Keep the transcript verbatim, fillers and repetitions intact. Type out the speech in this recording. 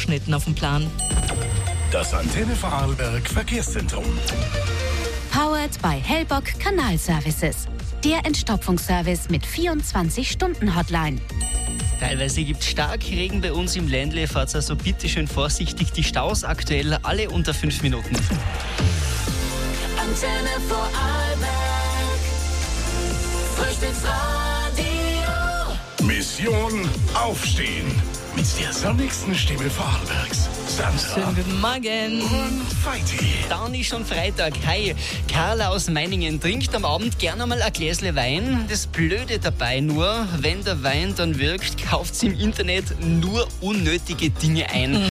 zugeschnitten auf den Plan. Das Antenne Vorarlberg Verkehrszentrum. Powered by Hellbock Kanalservices. Der Entstopfungsservice mit vierundzwanzig-Stunden-Hotline. Teilweise gibt es Starkregen bei uns im Ländle. Fahrt also bitte schön vorsichtig. Die Staus aktuell alle unter fünf Minuten. Antenne Vorarlberg. Frühstücksradio. Mission Aufstehen. Mit der sonnigsten Stimme Vorarlbergs. Sandra Schönen guten Morgen. und Feiti. Dann ist schon Freitag. Hi, Carla aus Meiningen trinkt am Abend gerne mal ein Gläsle Wein. Das Blöde dabei nur, wenn der Wein dann wirkt, kauft sie im Internet nur unnötige Dinge ein.